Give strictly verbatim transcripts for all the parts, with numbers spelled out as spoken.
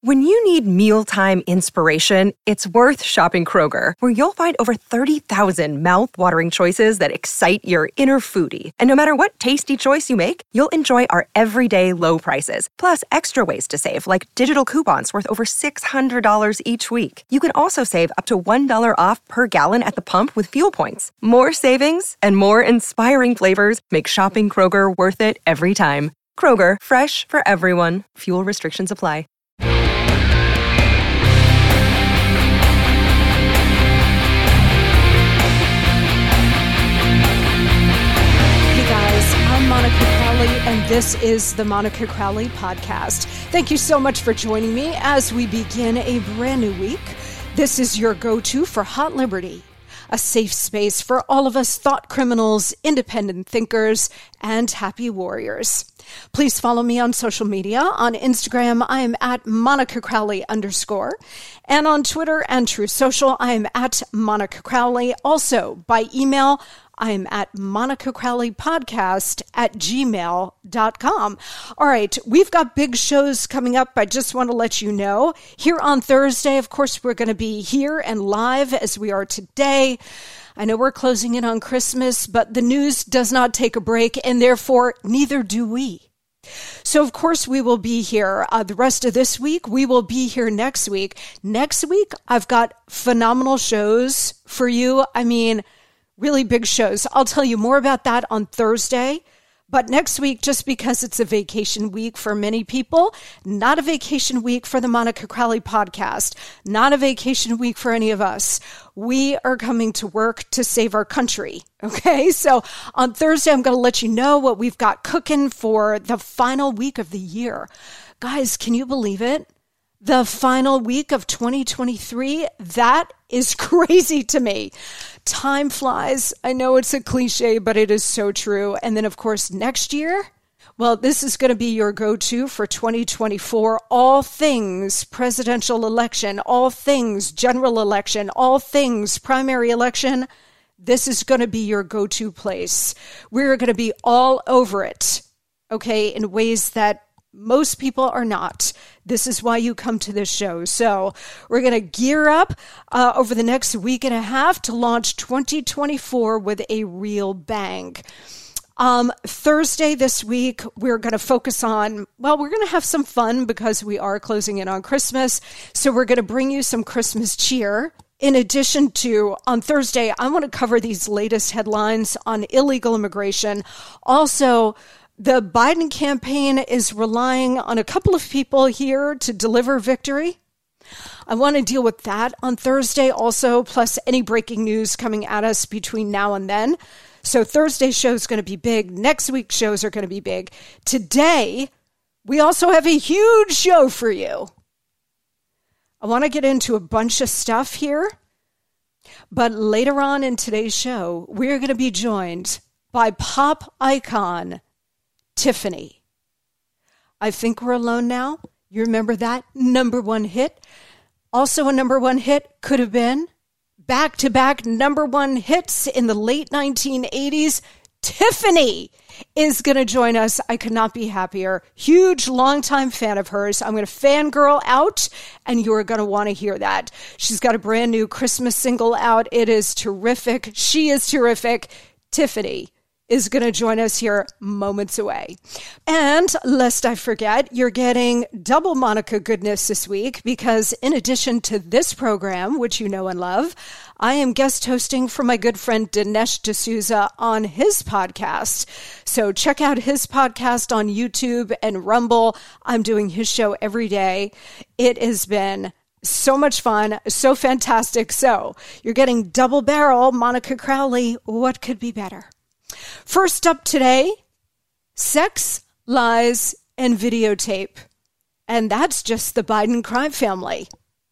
When you need mealtime inspiration, it's worth shopping Kroger, where you'll find over thirty thousand mouth-watering choices that excite your inner foodie. And no matter what tasty choice you make, you'll enjoy our everyday low prices, plus extra ways to save, like digital coupons worth over six hundred dollars each week. You can also save up to one dollar off per gallon at the pump with fuel points. More savings and more inspiring flavors make shopping Kroger worth it every time. Kroger, fresh for everyone. Fuel restrictions apply. Monica Crowley, and this is the Monica Crowley Podcast. Thank you so much for joining me as we begin a brand new week. This is your go-to for Hot Liberty, a safe space for all of us thought criminals, independent thinkers, and happy warriors. Please follow me on social media. On Instagram, I am at Monica Crowley underscore. And on Twitter and True Social, I am at Monica Crowley. Also, by email, I'm at Monica Crowley Podcast at gmail dot com. All right, we've got big shows coming up. I just want to let you know. Here on Thursday, of course, we're going to be here and live as we are today. I know we're closing in on Christmas, but the news does not take a break, and therefore, neither do we. So, of course, we will be here uh, the rest of this week. We will be here next week. Next week, I've got phenomenal shows for you. I mean, really big shows. I'll tell you more about that on Thursday. But next week, just because it's a vacation week for many people, not a vacation week for the Monica Crowley Podcast, not a vacation week for any of us. We are coming to work to save our country. Okay, so on Thursday, I'm going to let you know what we've got cooking for the final week of the year. Guys, can you believe it? The final week of twenty twenty-three, that is crazy to me. Time flies. I know it's a cliche, but it is so true. And then, of course, next year, well, this is going to be your go-to for twenty twenty-four. All things presidential election, all things general election, all things primary election. This is going to be your go-to place. We're going to be all over it, okay, in ways that most people are not. This is why you come to this show. So we're going to gear up uh, over the next week and a half to launch twenty twenty-four with a real bang. Um, Thursday this week, we're going to focus on, well, we're going to have some fun because we are closing in on Christmas. So we're going to bring you some Christmas cheer. In addition to, on Thursday, I want to cover these latest headlines on illegal immigration. Also, the Biden campaign is relying on a couple of people here to deliver victory. I want to deal with that on Thursday also, plus any breaking news coming at us between now and then. So Thursday's show is going to be big. Next week's shows are going to be big. Today, we also have a huge show for you. I want to get into a bunch of stuff here, but later on in today's show, we're going to be joined by pop icon Tiffany. I Think We're Alone Now. You remember that number one hit? Also a number one hit could have been back-to-back number one hits in the late nineteen eighties. Tiffany is going to join us. I could not be happier. Huge, longtime fan of hers. I'm going to fangirl out, and you're going to want to hear that. She's got a brand new Christmas single out. It is terrific. She is terrific. Tiffany is going to join us here moments away. And lest I forget, you're getting double Monica goodness this week because in addition to this program, which you know and love, I am guest hosting for my good friend Dinesh D'Souza on his podcast. So check out his podcast on YouTube and Rumble. I'm doing his show every day. It has been so much fun, so fantastic. So you're getting double barrel Monica Crowley. What could be better? First up today, sex, lies, and videotape. And that's just the Biden crime family.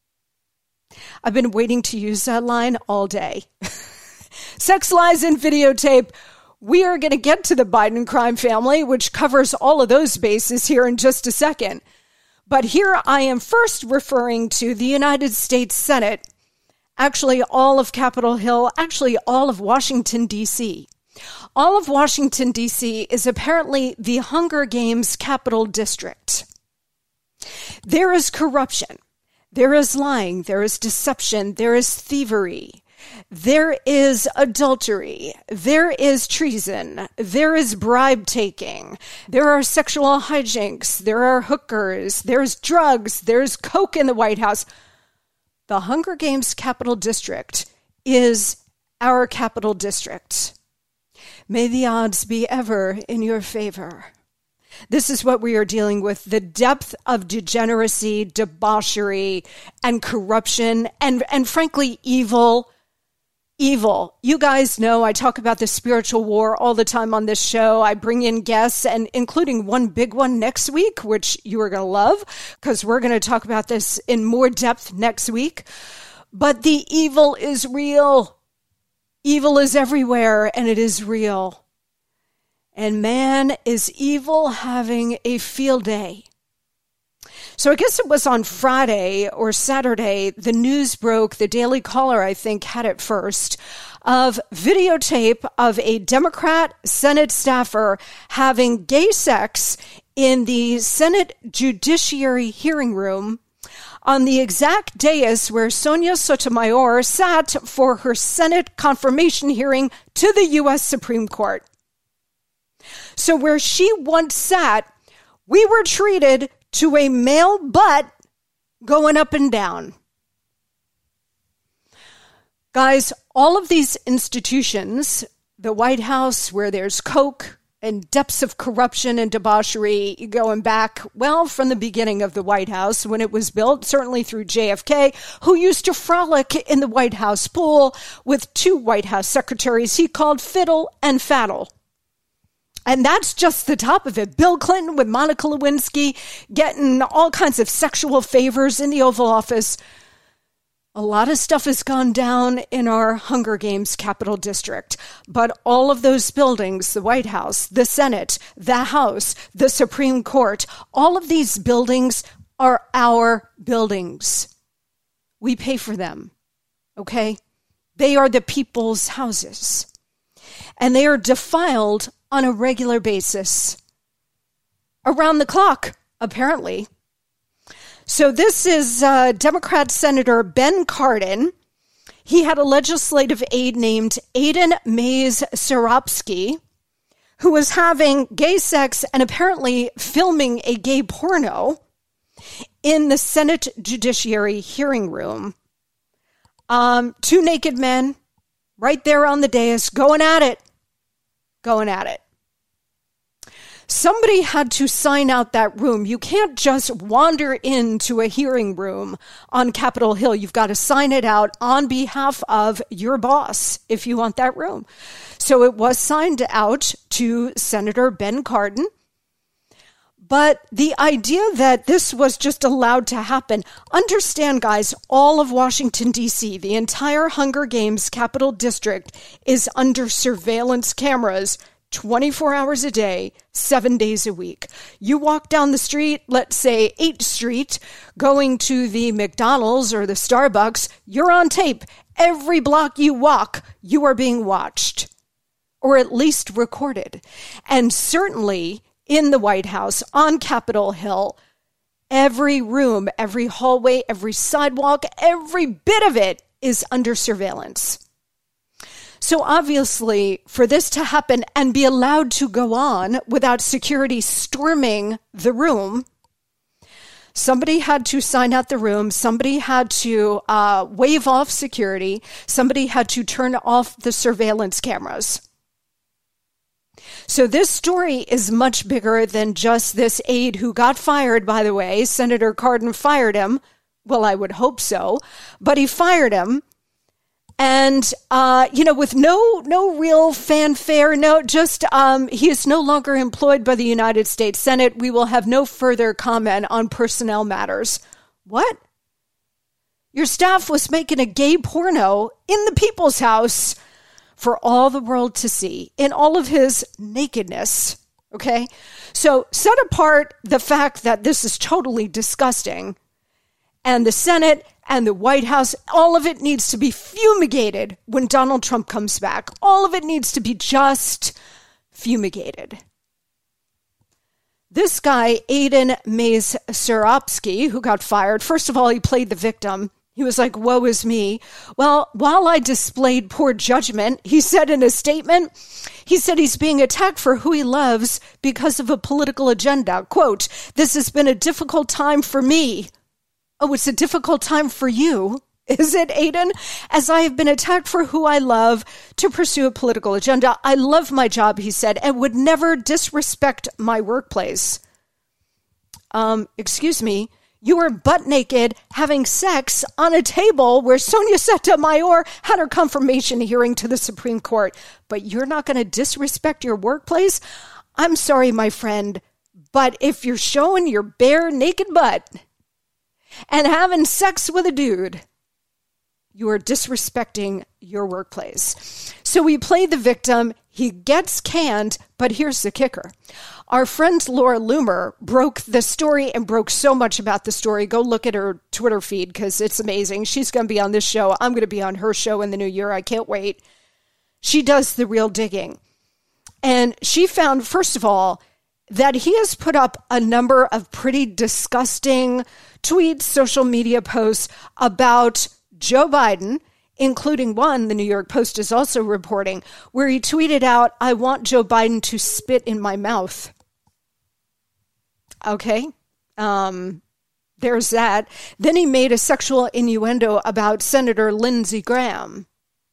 I've been waiting to use that line all day. Sex, lies, and videotape. We are going to get to the Biden crime family, which covers all of those bases here in just a second. But here I am first referring to the United States Senate, actually all of Capitol Hill, actually all of Washington, D C All of Washington, D C is apparently the Hunger Games Capital District. There is corruption. There is lying. There is deception. There is thievery. There is adultery. There is treason. There is bribe taking. There are sexual hijinks. There are hookers. There's drugs. There's coke in the White House. The Hunger Games Capital District is our capital district. May the odds be ever in your favor. This is what we are dealing with, the depth of degeneracy, debauchery, and corruption, and, and frankly, evil. Evil. You guys know I talk about the spiritual war all the time on this show. I bring in guests, and including one big one next week, which you are going to love, because we're going to talk about this in more depth next week. But the evil is real. Evil is everywhere, and it is real. And man, is evil having a field day. So I guess it was on Friday or Saturday, the news broke, the Daily Caller, I think, had it first, of videotape of a Democrat Senate staffer having gay sex in the Senate Judiciary hearing room on the exact dais where Sonia Sotomayor sat for her Senate confirmation hearing to the U S Supreme Court. So where she once sat, we were treated to a male butt going up and down. Guys, all of these institutions, the White House, where there's coke and depths of corruption and debauchery going back, well, from the beginning of the White House when it was built, certainly through J F K, who used to frolic in the White House pool with two White House secretaries he called Fiddle and Faddle. And that's just the top of it. Bill Clinton with Monica Lewinsky getting all kinds of sexual favors in the Oval Office. A lot of stuff has gone down in our Hunger Games Capital District. But all of those buildings, the White House, the Senate, the House, the Supreme Court, all of these buildings are our buildings. We pay for them, okay? They are the people's houses. And they are defiled on a regular basis. Around the clock, apparently. So this is uh, Democrat Senator Ben Cardin. He had a legislative aide named Aiden Mays Seropsky, who was having gay sex and apparently filming a gay porno in the Senate Judiciary hearing room. Um, two naked men right there on the dais going at it. Going at it. Somebody had to sign out that room. You can't just wander into a hearing room on Capitol Hill. You've got to sign it out on behalf of your boss if you want that room. So it was signed out to Senator Ben Cardin. But the idea that this was just allowed to happen, understand, guys, all of Washington, D C, the entire Hunger Games Capital District is under surveillance cameras twenty-four hours a day, seven days a week. You walk down the street, let's say eighth Street, going to the McDonald's or the Starbucks, you're on tape. Every block you walk, you are being watched, or at least recorded. And certainly in the White House, on Capitol Hill, every room, every hallway, every sidewalk, every bit of it is under surveillance. So obviously, for this to happen and be allowed to go on without security storming the room, somebody had to sign out the room, somebody had to uh, wave off security, somebody had to turn off the surveillance cameras. So this story is much bigger than just this aide who got fired, by the way. Senator Cardin fired him. Well, I would hope so. But he fired him. And, uh, you know, with no no real fanfare, no, just um, he is no longer employed by the United States Senate. We will have no further comment on personnel matters. What? Your staff was making a gay porno in the people's house for all the world to see in all of his nakedness. Okay? So set apart the fact that this is totally disgusting. And the Senate and the White House, all of it needs to be fumigated when Donald Trump comes back. All of it needs to be just fumigated. this guy, Aiden Mays-Seropsky, who got fired, first of all, he played the victim. He was like, woe is me. Well, while I displayed poor judgment, he said in a statement, he said he's being attacked for who he loves because of a political agenda. Quote, this has been a difficult time for me. Oh, it's a difficult time for you. Is it, Aiden? As I have been attacked for who I love to pursue a political agenda. I love my job, he said, and would never disrespect my workplace. Um, excuse me. You were butt naked having sex on a table where Sonia Sotomayor had her confirmation hearing to the Supreme Court. But you're not going to disrespect your workplace? I'm sorry, my friend, but if you're showing your bare naked butt and having sex with a dude, you are disrespecting your workplace. So we play the victim. He gets canned, but here's the kicker. Our friend Laura Loomer broke the story and broke so much about the story. Go look at her Twitter feed because it's amazing. She's going to be on this show. I'm going to be on her show in the new year. I can't wait. She does the real digging. And she found, first of all, that he has put up a number of pretty disgusting tweets, social media posts about Joe Biden, including one, the New York Post is also reporting, where he tweeted out, I want Joe Biden to spit in my mouth. Okay, um, there's that. Then he made a sexual innuendo about Senator Lindsey Graham.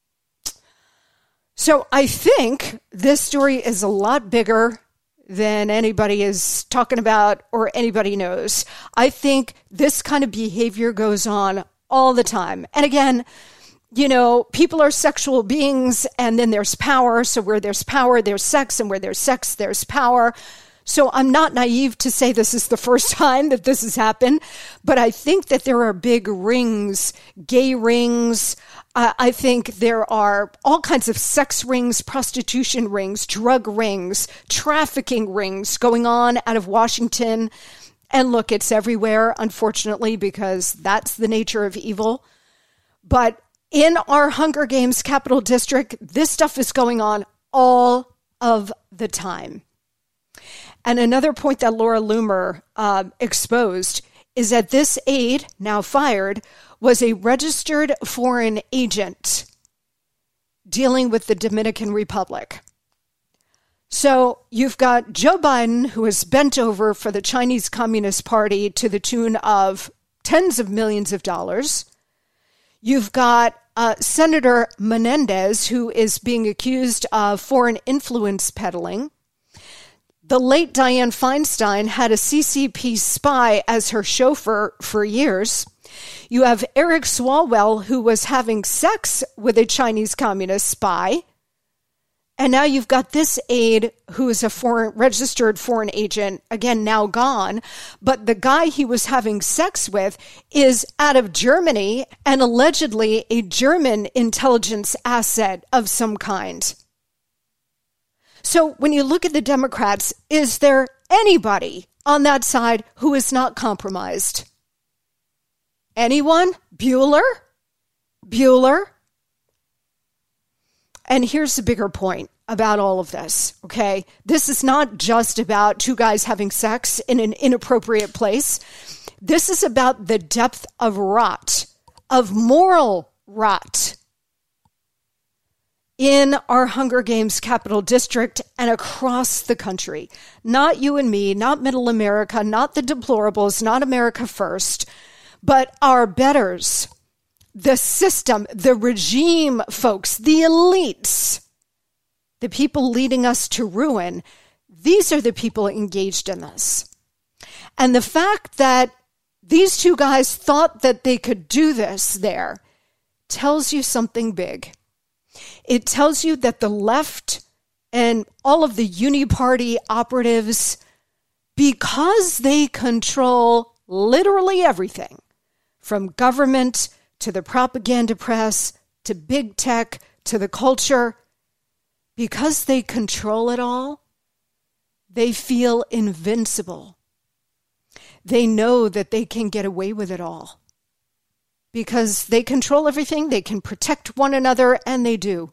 So I think this story is a lot bigger than anybody is talking about or anybody knows. I think this kind of behavior goes on all the time. And again, you know, people are sexual beings, and then there's power. So where there's power, there's sex, and where there's sex, there's power. So I'm not naive to say this is the first time that this has happened, but I think that there are big rings, gay rings. Uh, I think there are all kinds of sex rings, prostitution rings, drug rings, trafficking rings going on out of Washington. And look, it's everywhere, unfortunately, because that's the nature of evil. But in our Hunger Games Capital District, this stuff is going on all of the time. And another point that Laura Loomer uh, exposed is that this aide, now fired, was a registered foreign agent dealing with the Dominican Republic. So you've got Joe Biden, who is bent over for the Chinese Communist Party to the tune of tens of millions of dollars. You've got uh, Senator Menendez, who is being accused of foreign influence peddling. The late Dianne Feinstein had a C C P spy as her chauffeur for years. You have Eric Swalwell, who was having sex with a Chinese communist spy. And now you've got this aide who is a foreign registered foreign agent, again, now gone. But the guy he was having sex with is out of Germany and allegedly a German intelligence asset of some kind. So when you look at the Democrats, is there anybody on that side who is not compromised? Anyone? Bueller? Bueller? And here's the bigger point about all of this, okay? This is not just about two guys having sex in an inappropriate place. This is about the depth of rot, of moral rot in our Hunger Games Capital District and across the country. Not you and me, not middle America, not the deplorables, not America first, but our betters, the system, the regime folks, the elites, the people leading us to ruin. These are the people engaged in this. And the fact that these two guys thought that they could do this there tells you something big. It tells you that the left and all of the uniparty operatives, because they control literally everything, from government to the propaganda press, to big tech, to the culture, because they control it all, they feel invincible. They know that they can get away with it all. Because they control everything, they can protect one another, and they do.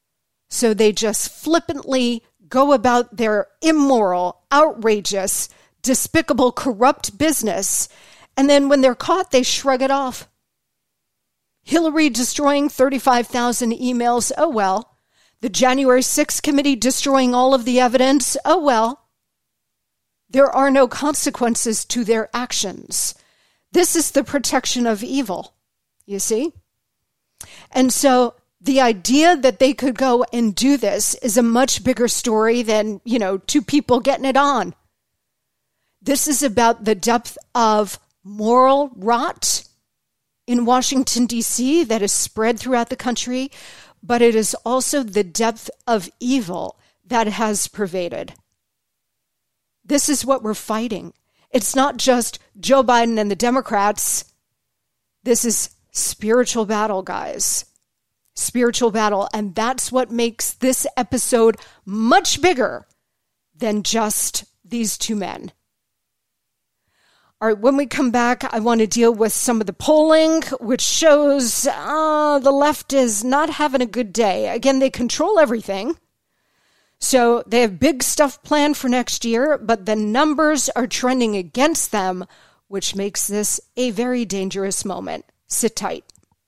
So they just flippantly go about their immoral, outrageous, despicable, corrupt business. And then when they're caught, they shrug it off. Hillary destroying thirty-five thousand emails. Oh, well. The January sixth committee destroying all of the evidence. Oh, well. There are no consequences to their actions. This is the protection of evil, you see? And so the idea that they could go and do this is a much bigger story than, you know, two people getting it on. This is about the depth of moral rot in Washington, D C that is spread throughout the country, but it is also the depth of evil that has pervaded. This is what we're fighting. It's not just Joe Biden and the Democrats. This is spiritual battle, guys. Spiritual battle. And that's what makes this episode much bigger than just these two men. All right, when we come back, I want to deal with some of the polling, which shows uh, the left is not having a good day. Again, they control everything. So they have big stuff planned for next year, but the numbers are trending against them, which makes this a very dangerous moment. Sit tight.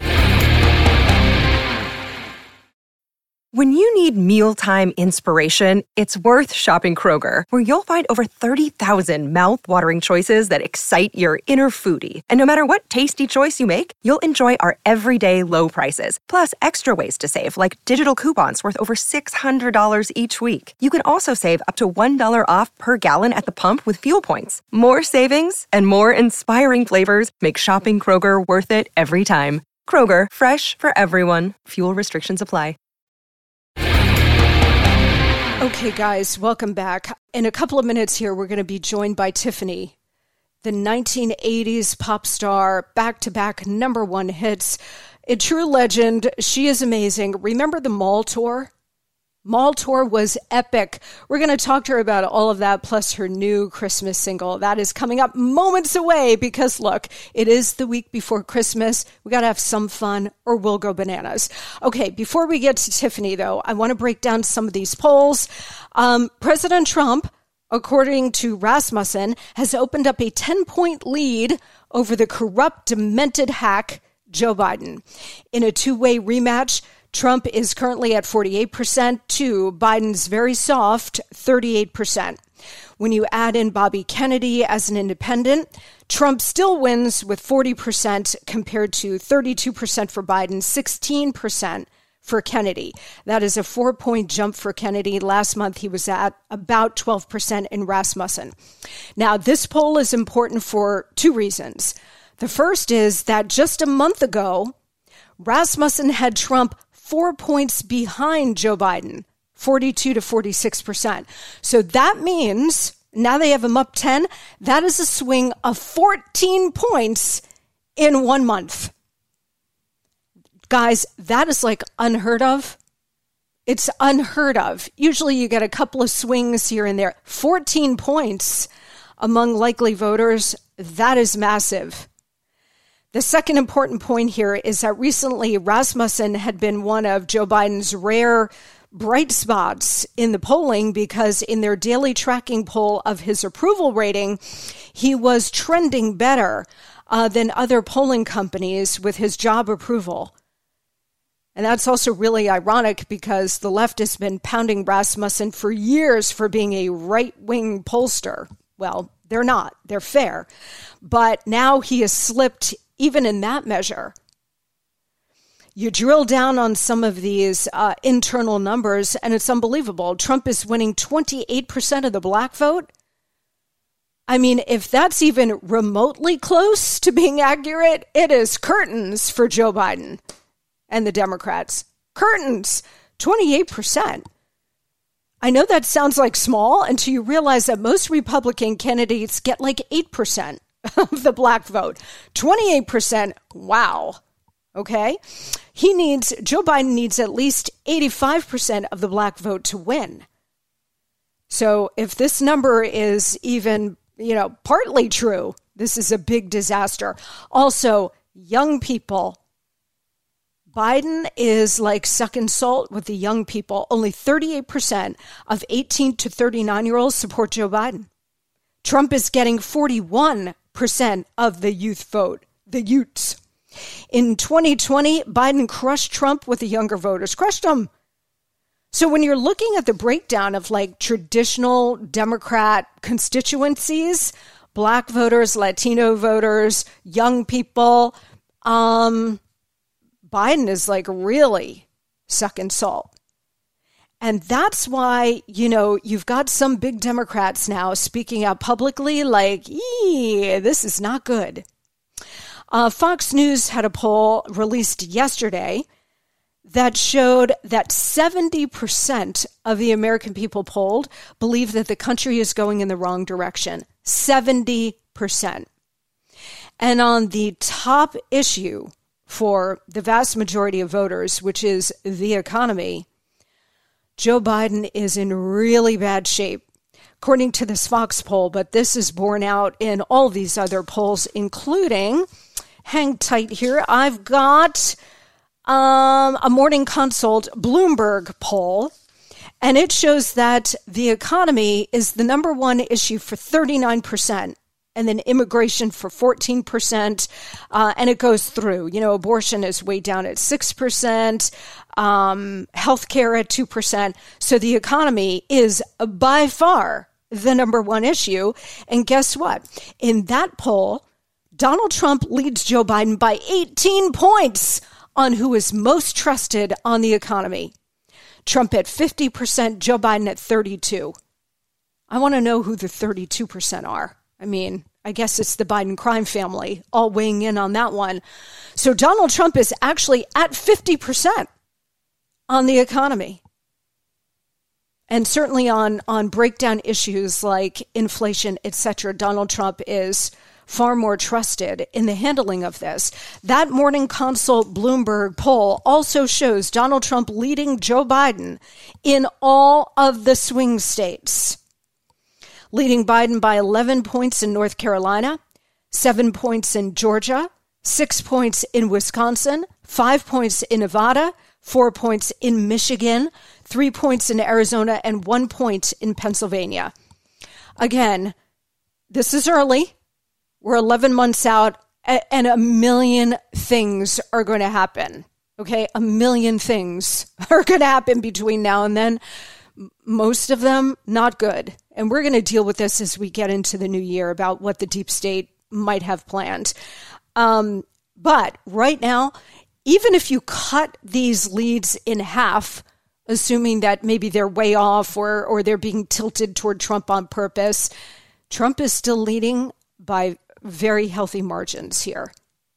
When you need mealtime inspiration, it's worth shopping Kroger, where you'll find over thirty thousand mouth-watering choices that excite your inner foodie. And no matter what tasty choice you make, you'll enjoy our everyday low prices, plus extra ways to save, like digital coupons worth over six hundred dollars each week. You can also save up to one dollar off per gallon at the pump with fuel points. More savings and more inspiring flavors make shopping Kroger worth it every time. Kroger, fresh for everyone. Fuel restrictions apply. Okay, guys, welcome back. In a couple of minutes here, we're going to be joined by Tiffany, the nineteen eighties pop star, back-to-back number one hits, a true legend. She is amazing. Remember the Mall Tour? Mall Tour was epic. We're going to talk to her about all of that, plus her new Christmas single. That is coming up moments away because, look, it is the week before Christmas. We got to have some fun or we'll go bananas. Okay, before we get to Tiffany, though, I want to break down some of these polls. Um, President Trump, according to Rasmussen, has opened up a ten-point lead over the corrupt, demented hack, Joe Biden. In a two-way rematch, Trump is currently at forty-eight percent to Biden's very soft thirty-eight percent. When you add in Bobby Kennedy as an independent, Trump still wins with forty percent compared to thirty-two percent for Biden, sixteen percent for Kennedy. That is a four-point jump for Kennedy. Last month, he was at about twelve percent in Rasmussen. Now, this poll is important for two reasons. The first is that just a month ago, Rasmussen had Trump four points behind Joe Biden, forty-two to forty-six percent. So that means now they have him up ten. That is a swing of fourteen points in one month. Guys, that is like unheard of. It's unheard of. Usually you get a couple of swings here and there. fourteen points among likely voters, that is massive. The second important point here is that recently Rasmussen had been one of Joe Biden's rare bright spots in the polling because in their daily tracking poll of his approval rating, he was trending better uh, than other polling companies with his job approval. And that's also really ironic because the left has been pounding Rasmussen for years for being a right-wing pollster. Well, they're not. They're fair. But now he has slipped even in that measure. You drill down on some of these uh, internal numbers, and it's unbelievable. Trump is winning twenty-eight percent of the black vote. I mean, if that's even remotely close to being accurate, it is curtains for Joe Biden and the Democrats. Curtains, twenty-eight percent. I know that sounds like small until you realize that most Republican candidates get like eight percent of the black vote. twenty-eight percent, wow. Okay? He needs, Joe Biden needs at least eighty-five percent of the black vote to win. So if this number is even, you know, partly true, this is a big disaster. Also, young people. Biden is like sucking salt with the young people. Only thirty-eight percent of eighteen to thirty-nine-year-olds support Joe Biden. Trump is getting forty-one percent of the youth vote, the Utes. In twenty twenty, Biden crushed Trump with the younger voters, crushed them. So when you're looking at the breakdown of like traditional Democrat constituencies, Black voters, Latino voters, young people, um, Biden is like really sucking salt. And that's why, you know, you've got some big Democrats now speaking out publicly like, ee, this is not good. Uh, Fox News had a poll released yesterday that showed that seventy percent of the American people polled believe that the country is going in the wrong direction. seventy percent. And on the top issue for the vast majority of voters, which is the economy, Joe Biden is in really bad shape, according to this Fox poll, but this is borne out in all these other polls, including, hang tight here, I've got um, a Morning Consult Bloomberg poll, and it shows that the economy is the number one issue for thirty-nine percent. And then immigration for fourteen percent, uh, and it goes through. You know, abortion is way down at six percent, um, healthcare at two percent. So the economy is by far the number one issue. And guess what? In that poll, Donald Trump leads Joe Biden by eighteen points on who is most trusted on the economy. Trump at fifty percent, Joe Biden at thirty-two. I want to know who the thirty-two percent are. I mean, I guess it's the Biden crime family all weighing in on that one. So Donald Trump is actually at fifty percent on the economy. And certainly on, on breakdown issues like inflation, et cetera, Donald Trump is far more trusted in the handling of this. That Morning Consult Bloomberg poll also shows Donald Trump leading Joe Biden in all of the swing states, leading Biden by eleven points in North Carolina, seven points in Georgia, six points in Wisconsin, five points in Nevada, four points in Michigan, three points in Arizona, and one point in Pennsylvania. Again, this is early. We're eleven months out, and a million things are going to happen. Okay, a million things are going to happen between now and then. Most of them not good. And we're going to deal with this as we get into the new year about what the deep state might have planned. Um, but right now, even if you cut these leads in half, assuming that maybe they're way off or, or they're being tilted toward Trump on purpose, Trump is still leading by very healthy margins here.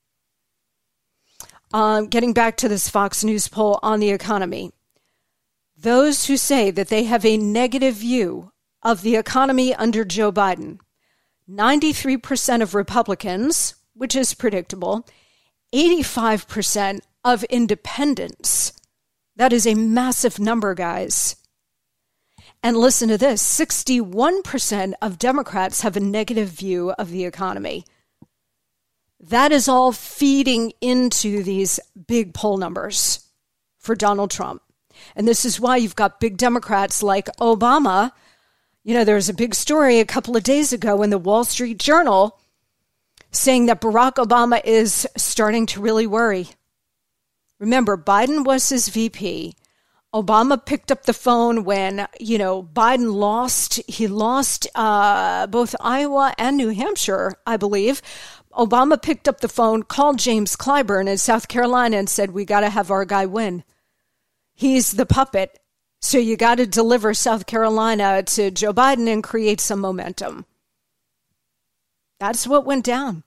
Um, getting back to this Fox News poll on the economy, those who say that they have a negative view of the economy under Joe Biden, ninety-three percent of Republicans, which is predictable, eighty-five percent of independents. That is a massive number, guys. And listen to this, sixty-one percent of Democrats have a negative view of the economy. That is all feeding into these big poll numbers for Donald Trump. And this is why you've got big Democrats like Obama. You know, there was a big story a couple of days ago in the Wall Street Journal saying that Barack Obama is starting to really worry. Remember, Biden was his V P. Obama picked up the phone when, you know, Biden lost. He lost uh, both Iowa and New Hampshire, I believe. Obama picked up the phone, called James Clyburn in South Carolina and said, we got to have our guy win. He's the puppet. So you got to deliver South Carolina to Joe Biden and create some momentum. That's what went down.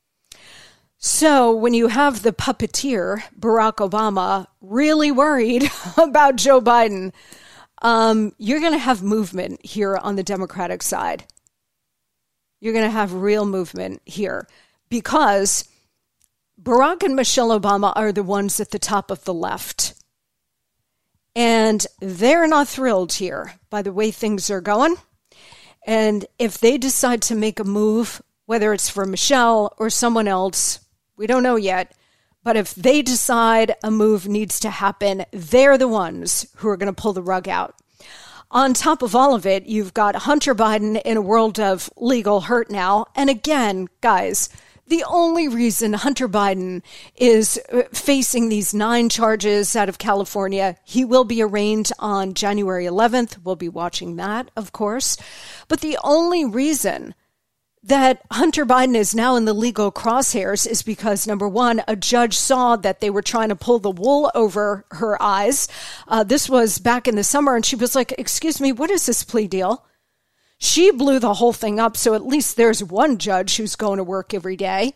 So when you have the puppeteer, Barack Obama, really worried about Joe Biden, um, you're going to have movement here on the Democratic side. You're going to have real movement here because Barack and Michelle Obama are the ones at the top of the left. And they're not thrilled here by the way things are going. And if they decide to make a move, whether it's for Michelle or someone else, we don't know yet. But if they decide a move needs to happen, they're the ones who are going to pull the rug out. On top of all of it, you've got Hunter Biden in a world of legal hurt now. And again, guys, the only reason Hunter Biden is facing these nine charges out of California, he will be arraigned on January eleventh. We'll be watching that, of course. But the only reason that Hunter Biden is now in the legal crosshairs is because, number one, a judge saw that they were trying to pull the wool over her eyes. Uh, this was back in the summer, and she was like, excuse me, what is this plea deal? She blew the whole thing up, so at least there's one judge who's going to work every day.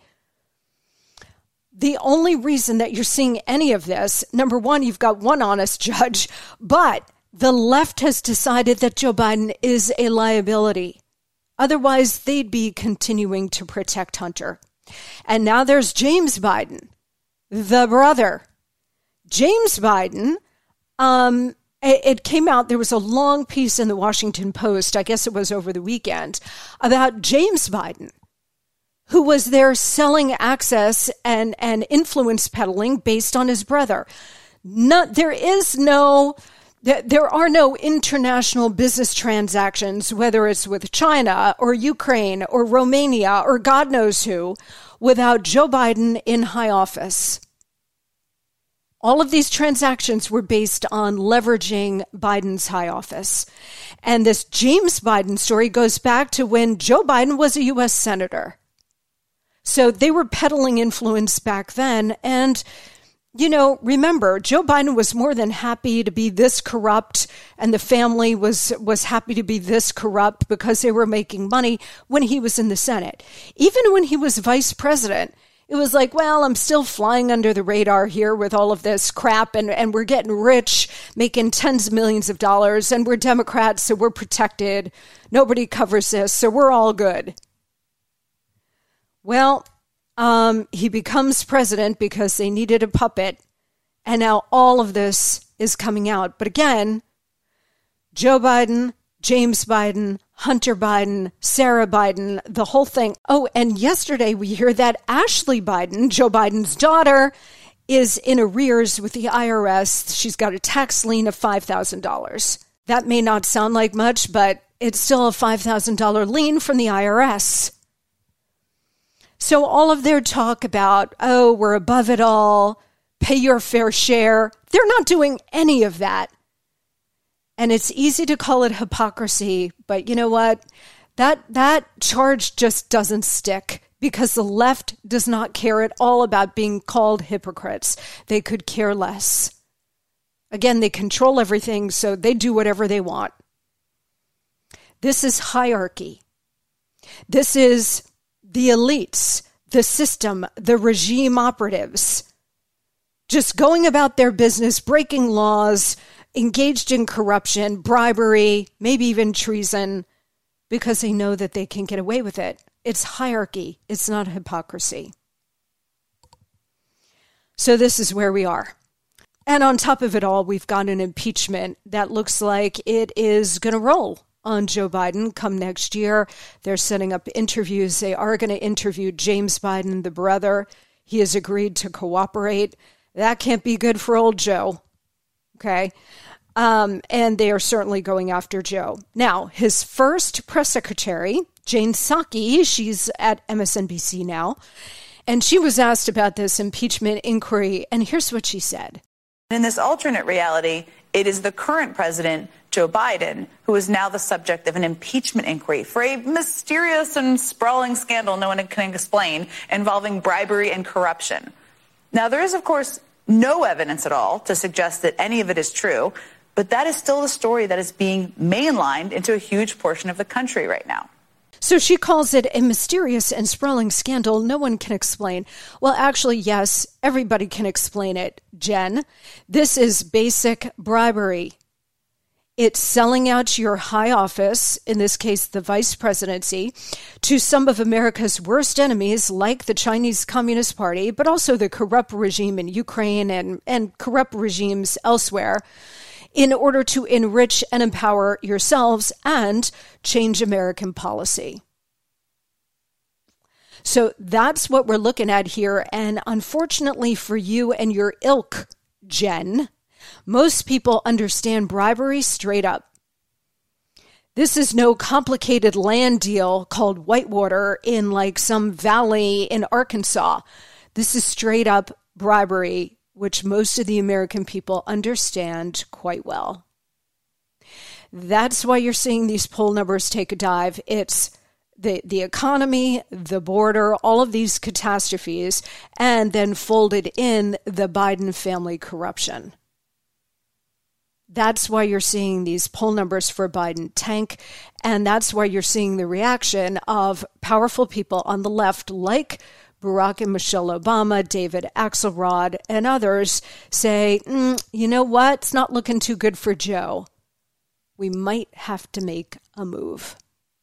The only reason that you're seeing any of this, number one, you've got one honest judge, but the left has decided that Joe Biden is a liability. Otherwise, they'd be continuing to protect Hunter. And now there's James Biden, the brother. James Biden, um, it, it came out, there was a long piece in the Washington Post, I guess it was over the weekend, about James Biden, who was there selling access and, and influence peddling based on his brother. No, there is no... There are no international business transactions, whether it's with China or Ukraine or Romania or God knows who, without Joe Biden in high office. All of these transactions were based on leveraging Biden's high office. And this James Biden story goes back to when Joe Biden was a U S senator. So they were peddling influence back then. And you know, remember, Joe Biden was more than happy to be this corrupt, and the family was was happy to be this corrupt because they were making money when he was in the Senate. Even when he was vice president, it was like, well, I'm still flying under the radar here with all of this crap, and, and we're getting rich, making tens of millions of dollars, and we're Democrats, so we're protected. Nobody covers this, so we're all good. Well, Um, he becomes president because they needed a puppet, and now all of this is coming out. But again, Joe Biden, James Biden, Hunter Biden, Sarah Biden, the whole thing. Oh, and yesterday we hear that Ashley Biden, Joe Biden's daughter, is in arrears with the I R S. She's got a tax lien of five thousand dollars. That may not sound like much, but it's still a five thousand dollars lien from the I R S. So all of their talk about, oh, we're above it all, pay your fair share, they're not doing any of that. And it's easy to call it hypocrisy, but you know what? That that charge just doesn't stick because the left does not care at all about being called hypocrites. They could care less. Again, they control everything, so they do whatever they want. This is hierarchy. This is the elites, the system, the regime operatives, just going about their business, breaking laws, engaged in corruption, bribery, maybe even treason, because they know that they can get away with it. It's hierarchy. It's not hypocrisy. So this is where we are. And on top of it all, we've got an impeachment that looks like it is going to roll on Joe Biden come next year. They're setting up interviews. They are going to interview James Biden, the brother. He has agreed to cooperate. That can't be good for old Joe. Okay. Um, and they are certainly going after Joe. Now, his first press secretary, Jen Psaki, she's at M S N B C now, and she was asked about this impeachment inquiry, and here's what she said. In this alternate reality, it is the current president, Joe Biden, who is now the subject of an impeachment inquiry for a mysterious and sprawling scandal no one can explain involving bribery and corruption. Now, there is, of course, no evidence at all to suggest that any of it is true, but that is still the story that is being mainlined into a huge portion of the country right now. So she calls it a mysterious and sprawling scandal no one can explain. Well, actually, yes, everybody can explain it, Jen. This is basic bribery. It's selling out your high office, in this case, the vice presidency, to some of America's worst enemies, like the Chinese Communist Party, but also the corrupt regime in Ukraine and, and corrupt regimes elsewhere, in order to enrich and empower yourselves and change American policy. So that's what we're looking at here. And unfortunately for you and your ilk, Jen, most people understand bribery straight up. This is no complicated land deal called Whitewater in like some valley in Arkansas. This is straight up bribery, which most of the American people understand quite well. That's why you're seeing these poll numbers take a dive. It's the, the economy, the border, all of these catastrophes, and then folded in the Biden family corruption. That's why you're seeing these poll numbers for Biden tank, and that's why you're seeing the reaction of powerful people on the left like Barack and Michelle Obama, David Axelrod, and others say, mm, you know what? It's not looking too good for Joe. We might have to make a move.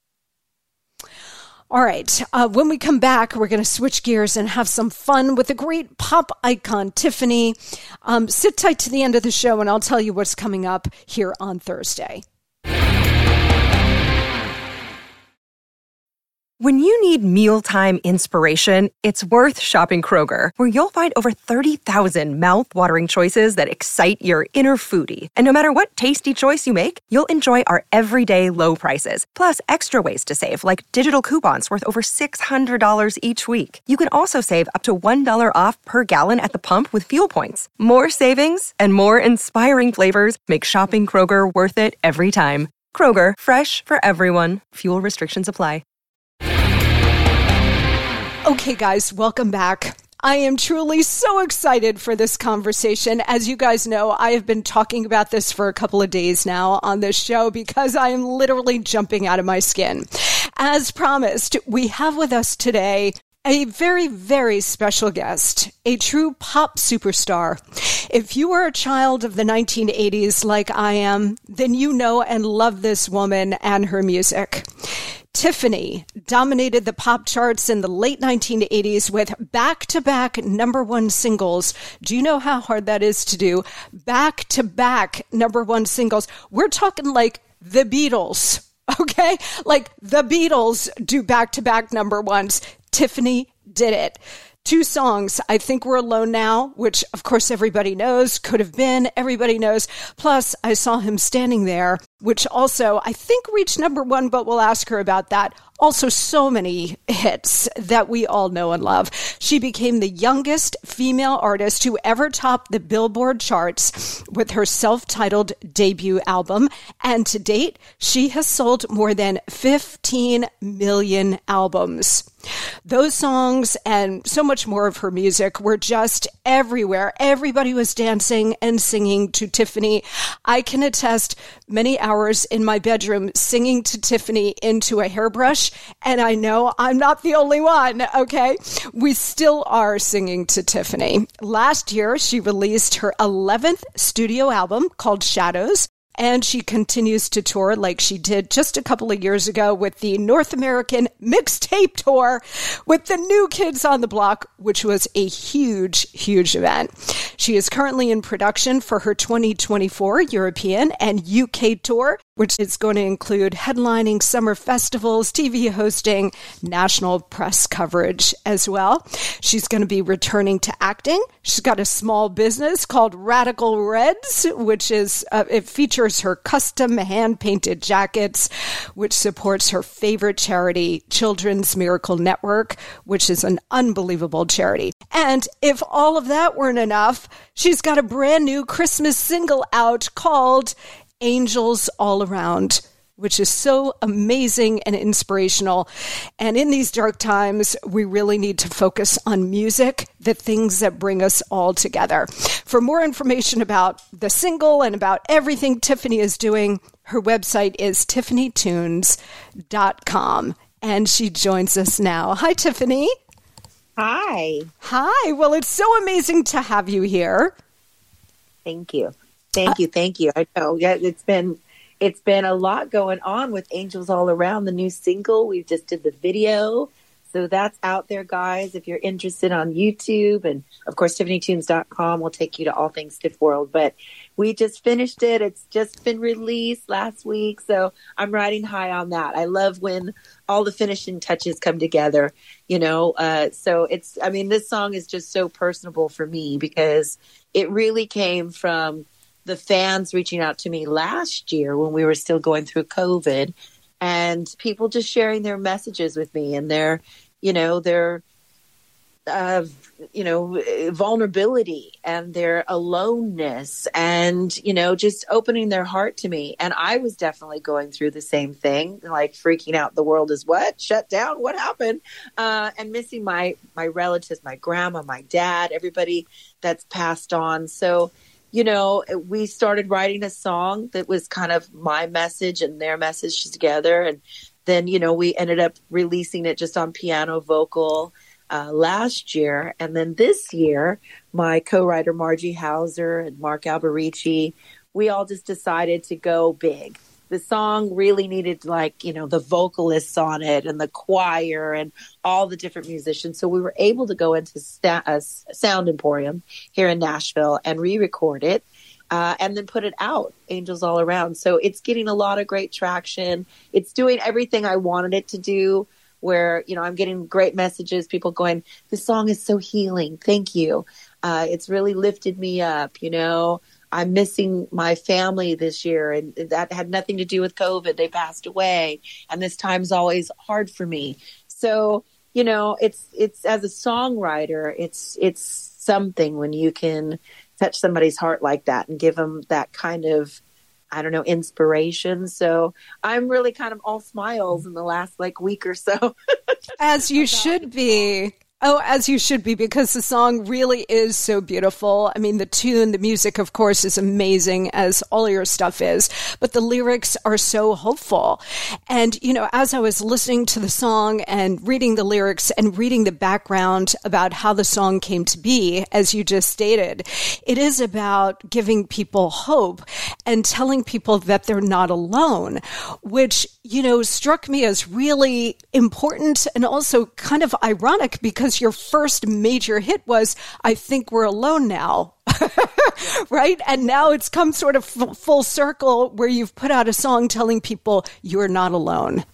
All right, uh, when we come back, we're going to switch gears and have some fun with the great pop icon, Tiffany. Um, sit tight to the end of the show, and I'll tell you what's coming up here on Thursday. When you need mealtime inspiration, it's worth shopping Kroger, where you'll find over thirty thousand mouth-watering choices that excite your inner foodie. And no matter what tasty choice you make, you'll enjoy our everyday low prices, plus extra ways to save, like digital coupons worth over six hundred dollars each week. You can also save up to one dollar off per gallon at the pump with fuel points. More savings and more inspiring flavors make shopping Kroger worth it every time. Kroger, fresh for everyone. Fuel restrictions apply. Okay, guys, welcome back. I am truly so excited for this conversation. As you guys know, I have been talking about this for a couple of days now on this show because I am literally jumping out of my skin. As promised, we have with us today a very, very special guest, a true pop superstar. If you were a child of the nineteen eighties like I am, then you know and love this woman and her music. Tiffany dominated the pop charts in the late nineteen eighties with back-to-back number one singles. Do you know how hard that is to do? Back-to-back number one singles. We're talking like the Beatles, okay? Like the Beatles do back-to-back number ones. Tiffany did it. Two songs, I Think We're Alone Now, which of course everybody knows, could have been, everybody knows. Plus, I Saw Him Standing There, which also I think reached number one, but we'll ask her about that. Also, so many hits that we all know and love. She became the youngest female artist to ever top the Billboard charts with her self-titled debut album. And to date, she has sold more than fifteen million albums. Those songs and so much more of her music were just everywhere. Everybody was dancing and singing to Tiffany. I can attest many hours in my bedroom singing to Tiffany into a hairbrush, and I know I'm not the only one, okay? We still are singing to Tiffany. Last year, she released her eleventh studio album called Shadows, and she continues to tour like she did just a couple of years ago with the North American Mixtape Tour with the New Kids on the Block, which was a huge, huge event. She is currently in production for her twenty twenty-four European and U K tour, which is going to include headlining summer festivals, T V hosting, national press coverage as well. She's going to be returning to acting. She's got a small business called Radical Reds, which is, uh, it features her custom hand-painted jackets, which supports her favorite charity, Children's Miracle Network, which is an unbelievable charity. And if all of that weren't enough, she's got a brand new Christmas single out called Angels All Around, which is so amazing and inspirational. And in these dark times, we really need to focus on music, the things that bring us all together. For more information about the single and about everything Tiffany is doing, her website is tiffany tunes dot com. And she joins us now. Hi, Tiffany. Hi. Hi. Well, it's so amazing to have you here. Thank you. Thank you. Thank you. I know. Yeah, it's been it's been a lot going on with Angels All Around, the new single. We just did the video. So that's out there, guys. If you're interested on YouTube, and of course, tiffany tunes dot com will take you to all things Tiff World. But we just finished it. It's just been released last week. So I'm riding high on that. I love when all the finishing touches come together, you know. Uh, so it's, I mean, this song is just so personable for me because it really came from the fans reaching out to me last year when we were still going through COVID, and people just sharing their messages with me and their, you know, their, uh, you know, vulnerability and their aloneness, and, you know, just opening their heart to me. And I was definitely going through the same thing, like freaking out. The world is what? Shut down? What happened? Uh, and missing my, my relatives, my grandma, my dad, everybody that's passed on. So, you know, we started writing a song that was kind of my message and their message together. And then, you know, we ended up releasing it just on piano vocal uh, last year. And then this year, my co-writer Margie Hauser and Mark Alberici, we all just decided to go big. The song really needed, like, you know, the vocalists on it and the choir and all the different musicians. So we were able to go into sta- uh, Sound Emporium here in Nashville and re-record it uh, and then put it out, Angels All Around. So it's getting a lot of great traction. It's doing everything I wanted it to do, where, you know, I'm getting great messages, people going, this song is so healing. Thank you. Uh, it's really lifted me up, you know. I'm missing my family this year, and that had nothing to do with COVID. They passed away, and this time's always hard for me. So, you know, it's it's as a songwriter, it's it's something when you can touch somebody's heart like that and give them that kind of, I don't know, inspiration. So I'm really kind of all smiles in the last like week or so. As you should be. Oh, as you should be, because the song really is so beautiful. I mean, the tune, the music, of course, is amazing, as all your stuff is, but the lyrics are so hopeful. And, you know, as I was listening to the song and reading the lyrics and reading the background about how the song came to be, as you just stated, it is about giving people hope and telling people that they're not alone, which, you know, struck me as really important and also kind of ironic, because your first major hit was I Think We're Alone Now, right? And now it's come sort of f- full circle where you've put out a song telling people you're not alone.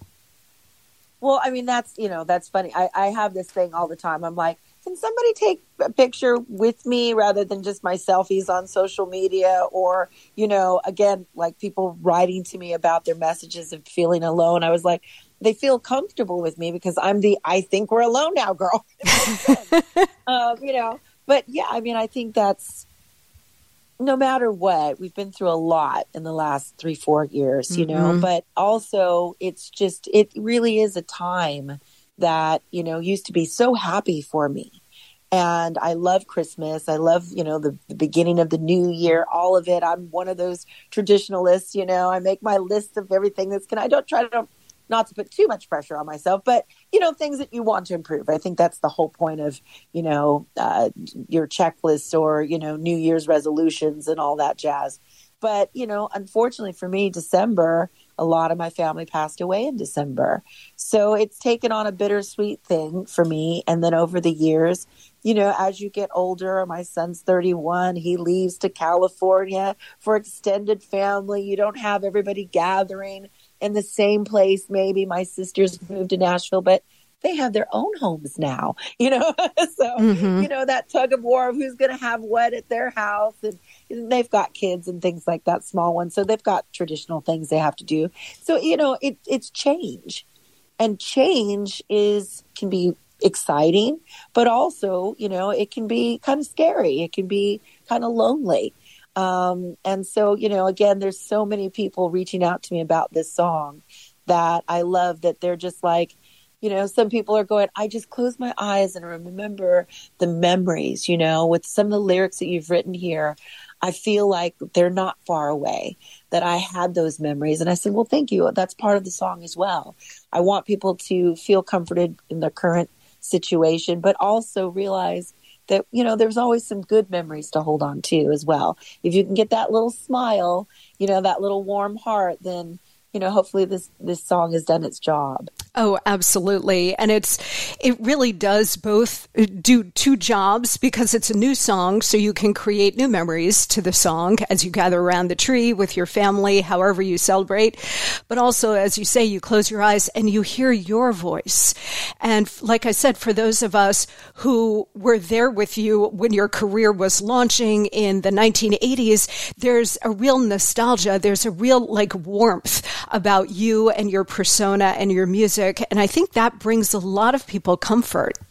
Well, I mean, that's, you know, that's funny. I, I have this thing all the time. I'm like, can somebody take a picture with me rather than just my selfies on social media? Or, you know, again, like people writing to me about their messages of feeling alone. I was like, they feel comfortable with me because I'm the I think we're alone now girl. um, you know, but yeah, I mean, I think that's, no matter what, we've been through a lot in the last three, four years, you know, mm-hmm. but also it's just, it really is a time that, you know, used to be so happy for me. And I love Christmas. I love, you know, the, the beginning of the new year, all of it. I'm one of those traditionalists, you know, I make my list of everything that's going to, I don't try to, don't, not to put too much pressure on myself, but, you know, things that you want to improve. I think that's the whole point of, you know, uh, your checklist or, you know, New Year's resolutions and all that jazz. But, you know, unfortunately for me, December, a lot of my family passed away in December. So it's taken on a bittersweet thing for me. And then over the years, you know, as you get older, my son's thirty-one, he leaves to California for extended family. You don't have everybody gathering in the same place. Maybe my sisters moved to Nashville, but they have their own homes now, you know? so, mm-hmm. you know, that tug of war of who's going to have what at their house, and, and they've got kids and things like that, small ones. So they've got traditional things they have to do. So, you know, it, it's change, and change is, can be exciting, but also, you know, it can be kind of scary. It can be kind of lonely. Um, and so, you know, again, there's so many people reaching out to me about this song that I love, that they're just like, you know, some people are going, I just close my eyes and remember the memories, you know, with some of the lyrics that you've written here. I feel like they're not far away, that I had those memories. And I said, well, thank you. That's part of the song as well. I want people to feel comforted in their current situation, but also realize that, you know, there's always some good memories to hold on to as well. If you can get that little smile, you know, that little warm heart, then, you know, hopefully this, this song has done its job. Oh, absolutely. And it's, it really does both do two jobs because it's a new song. So you can create new memories to the song as you gather around the tree with your family, however you celebrate. But also, as you say, you close your eyes and you hear your voice. And like I said, for those of us who were there with you when your career was launching in the nineteen eighties, there's a real nostalgia. There's a real like warmth about you and your persona and your music. And I think that brings a lot of people comfort.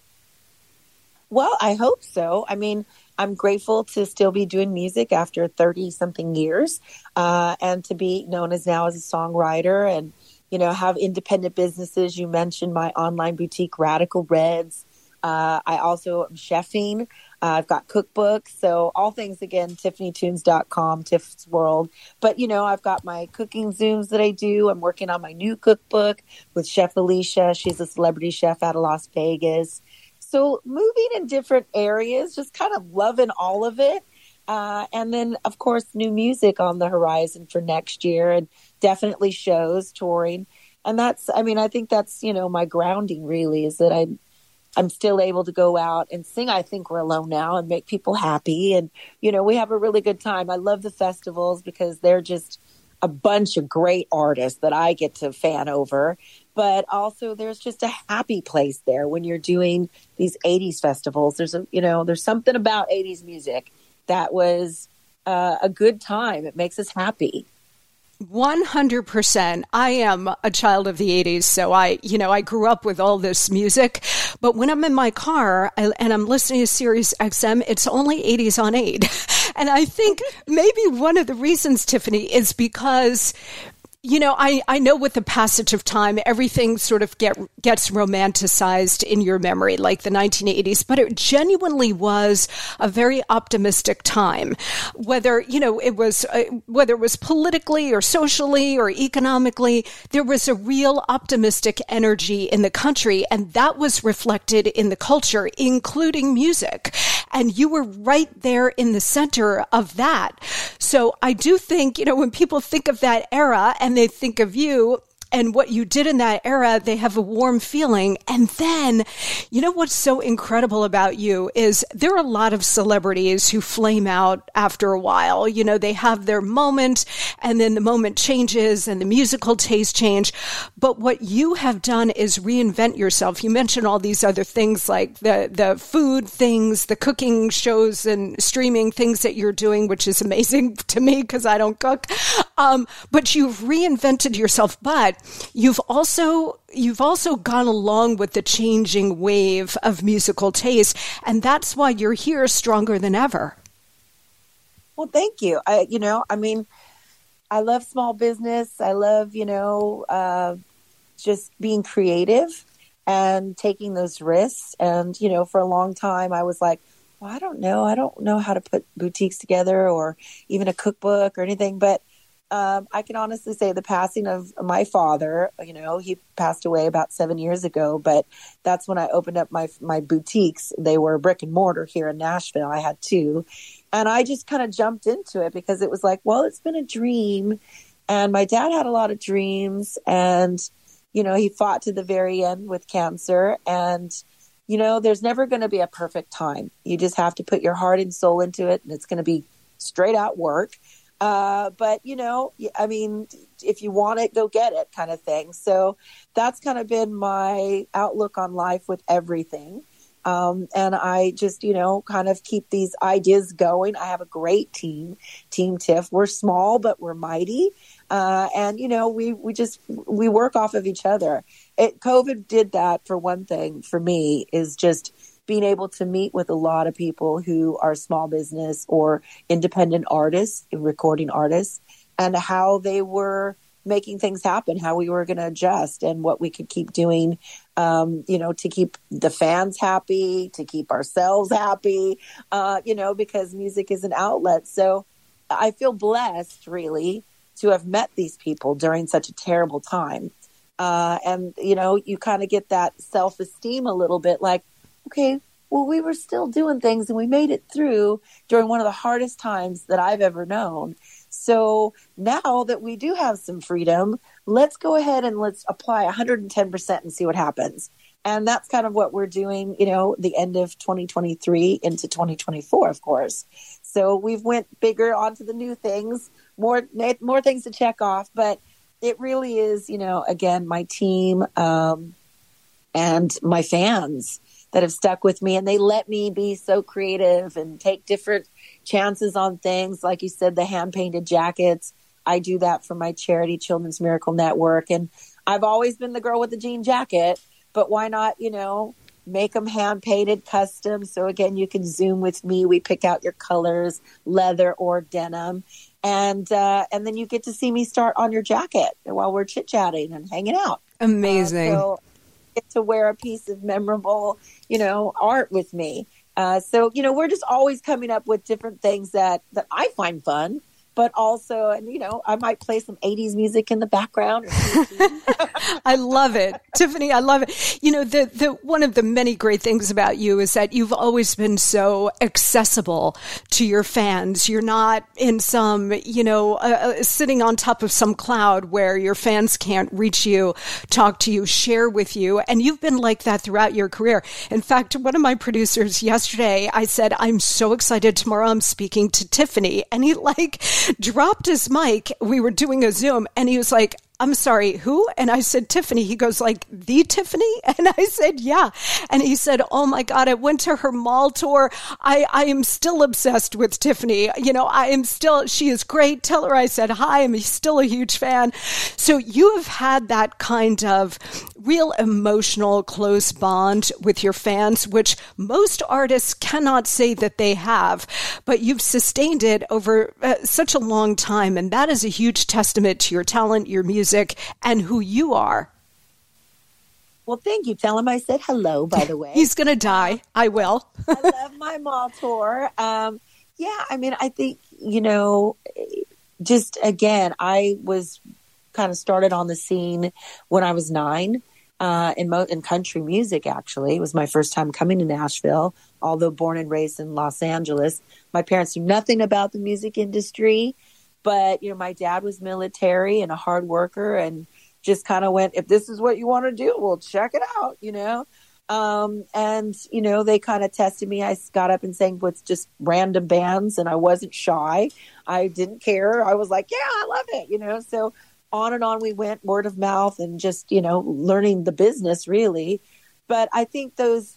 Well, I hope so. I mean, I'm grateful to still be doing music after thirty something years, uh, and to be known as now as a songwriter and, you know, have independent businesses. You mentioned my online boutique, Radical Reds. Uh, I also am chefing. Uh, I've got cookbooks. So all things, again, Tiffany Tunes dot com, Tiff's World. But, you know, I've got my cooking Zooms that I do. I'm working on my new cookbook with Chef Alicia. She's a celebrity chef out of Las Vegas. So moving in different areas, just kind of loving all of it. Uh, and then, of course, new music on the horizon for next year and definitely shows, touring. And that's, I mean, I think that's, you know, my grounding really is that I'm, I'm still able to go out and sing I Think We're Alone Now and make people happy. And, you know, we have a really good time. I love the festivals because they're just a bunch of great artists that I get to fan over. But also there's just a happy place there when you're doing these eighties festivals. There's a, you know, there's something about eighties music that was uh, a good time. It makes us happy. one hundred percent. I am a child of the eighties, so I, you know, I grew up with all this music. But when I'm in my car I, and I'm listening to Sirius X M, it's only eighties on eight. And I think maybe one of the reasons, Tiffany, is because, you know, I, I know with the passage of time, everything sort of get gets romanticized in your memory, like the nineteen eighties, but it genuinely was a very optimistic time. Whether, you know, it was, uh, whether it was politically or socially or economically, there was a real optimistic energy in the country, and that was reflected in the culture, including music. And you were right there in the center of that. So I do think, you know, when people think of that era and they think of you and what you did in that era, they have a warm feeling. And then, you know what's so incredible about you is there are a lot of celebrities who flame out after a while. You know, they have their moment and then the moment changes and the musical taste change. But what you have done is reinvent yourself. You mentioned all these other things like the, the food things, the cooking shows and streaming things that you're doing, which is amazing to me because I don't cook. Um, but you've reinvented yourself. But You've also you've also gone along with the changing wave of musical taste, and that's why you're here stronger than ever. Well, thank you. I, you know, I mean, I love small business. I love, you know, uh, just being creative and taking those risks. And, you know, for a long time, I was like, well, I don't know. I don't know how to put boutiques together or even a cookbook or anything, but Um, I can honestly say the passing of my father, you know, he passed away about seven years ago, but that's when I opened up my my boutiques. They were brick and mortar here in Nashville. I had two. And I just kind of jumped into it because it was like, well, it's been a dream. And my dad had a lot of dreams. And, you know, he fought to the very end with cancer. And, you know, there's never going to be a perfect time. You just have to put your heart and soul into it. And it's going to be straight out work. Uh, but, you know, I mean, if you want it, go get it kind of thing. So that's kind of been my outlook on life with everything. Um, and I just, you know, kind of keep these ideas going. I have a great team, Team Tiff. We're small, but we're mighty. Uh, and, you know, we, we just, we work off of each other. It, COVID did that for one thing for me is just being able to meet with a lot of people who are small business or independent artists, recording artists, and how they were making things happen, how we were going to adjust and what we could keep doing, um, you know, to keep the fans happy, to keep ourselves happy, uh, you know, because music is an outlet. So I feel blessed, really, to have met these people during such a terrible time. Uh, and, you know, you kind of get that self-esteem a little bit like, okay, well, we were still doing things and we made it through during one of the hardest times that I've ever known. So now that we do have some freedom, let's go ahead and let's apply one hundred ten percent and see what happens. And that's kind of what we're doing, you know, the end of twenty twenty-three into twenty twenty-four, of course. So we've went bigger onto the new things, more more things to check off. But it really is, you know, again, my team um, and my fans that have stuck with me, and they let me be so creative and take different chances on things. Like you said, the hand-painted jackets. I do that for my charity, Children's Miracle Network. And I've always been the girl with the jean jacket, but why not, you know, make them hand-painted, custom. So again, you can Zoom with me. We pick out your colors, leather or denim. And, uh, and then you get to see me start on your jacket while we're chit-chatting and hanging out. Amazing. Uh, so get to wear a piece of memorable, you know, art with me. Uh, so, you know, we're just always coming up with different things that, that I find fun, but also, and, you know, I might play some eighties music in the background. I love it. Tiffany, I love it. You know, the, the, one of the many great things about you is that you've always been so accessible to your fans. You're not in some, you know, uh, sitting on top of some cloud where your fans can't reach you, talk to you, share with you. And you've been like that throughout your career. In fact, one of my producers yesterday, I said, I'm so excited tomorrow I'm speaking to Tiffany. And he like dropped his mic. We were doing a Zoom and he was like, I'm sorry, who? And I said, Tiffany. He goes like, the Tiffany? And I said, yeah. And he said, oh my God, I went to her mall tour. I, I am still obsessed with Tiffany. You know, I am still, she is great. Tell her I said hi. I'm still a huge fan. So you have had that kind of real emotional close bond with your fans, which most artists cannot say that they have, but you've sustained it over uh, such a long time. And that is a huge testament to your talent, your music, and who you are. Well, thank you. Tell him I said hello, by the way. He's going to die. I will. I love my mall tour. Um, yeah, I mean, I think, you know, just again, I was kind of started on the scene when I was nine uh, in, mo- in country music, actually. It was my first time coming to Nashville, although born and raised in Los Angeles. My parents knew nothing about the music industry. But, you know, my dad was military and a hard worker and just kind of went, if this is what you want to do, well, check it out, you know. Um, and, you know, they kind of tested me. I got up and sang with just random bands and I wasn't shy. I didn't care. I was like, yeah, I love it, you know. So on and on we went, word of mouth and just, you know, learning the business really. But I think those,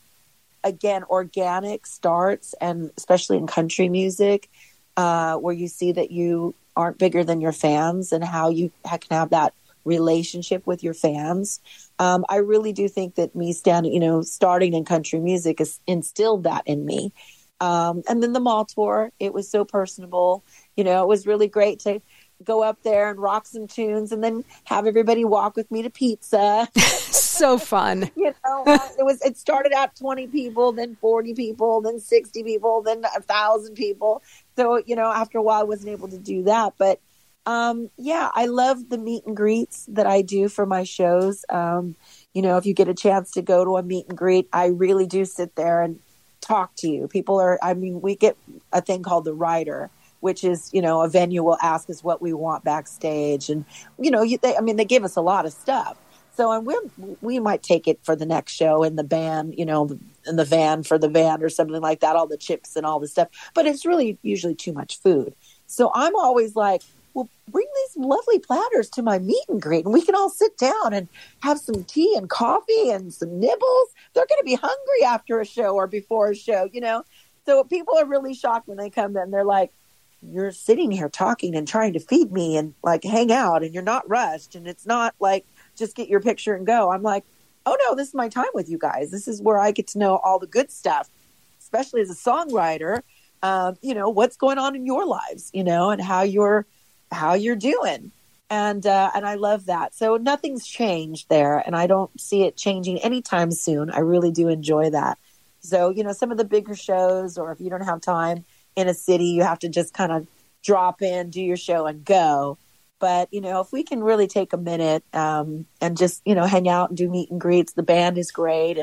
again, organic starts, and especially in country music, Uh, where you see that you aren't bigger than your fans and how you can have that relationship with your fans. Um, I really do think that me standing, you know, starting in country music has instilled that in me. Um, and then the mall tour, it was so personable. You know, it was really great to go up there and rock some tunes and then have everybody walk with me to pizza. So fun. You know, it was, it started out twenty people, then forty people, then sixty people, then a thousand people. So, you know, after a while I wasn't able to do that. But, um, yeah, I love the meet and greets that I do for my shows. Um, you know, if you get a chance to go to a meet and greet, I really do sit there and talk to you. People are, I mean, we get a thing called the rider, which is, you know, a venue will ask us what we want backstage. And, you know, you, they, I mean, they give us a lot of stuff. So and we we might take it for the next show in the band, you know, in the van for the van or something like that, all the chips and all the stuff. But it's really usually too much food. So I'm always like, well, bring these lovely platters to my meet and greet and we can all sit down and have some tea and coffee and some nibbles. They're going to be hungry after a show or before a show, you know. So people are really shocked when they come in. They're like, you're sitting here talking and trying to feed me and like hang out and you're not rushed and it's not like just get your picture and go. I'm like, oh no, this is my time with you guys. This is where I get to know all the good stuff, especially as a songwriter. Um, you know, what's going on in your lives, you know, and how you're, how you're doing. And, uh, and I love that. So nothing's changed there and I don't see it changing anytime soon. I really do enjoy that. So, you know, some of the bigger shows, or if you don't have time in a city, you have to just kind of drop in, do your show and go. But, you know, if we can really take a minute um, and just, you know, hang out and do meet and greets, the band is great. And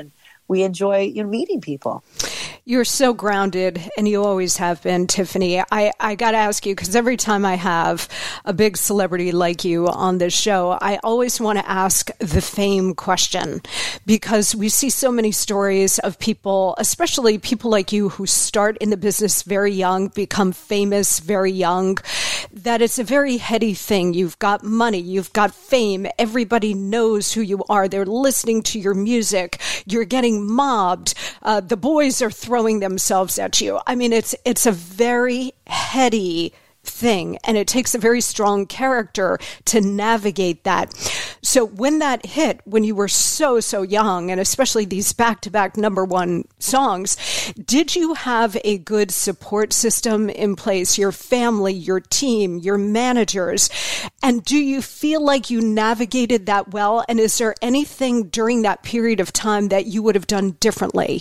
we enjoy, you know, meeting people. You're so grounded, and you always have been, Tiffany. I, I got to ask you, because every time I have a big celebrity like you on this show, I always want to ask the fame question, because we see so many stories of people, especially people like you who start in the business very young, become famous very young, that it's a very heady thing. You've got money, you've got fame, everybody knows who you are. They're listening to your music, you're getting mobbed, uh, the boys are throwing themselves at you. I mean, it's it's a very heady thing, and it takes a very strong character to navigate that. So when that hit, when you were so, so young, and especially these back-to-back number one songs, did you have a good support system in place, your family, your team, your managers? And do you feel like you navigated that well? And is there anything during that period of time that you would have done differently?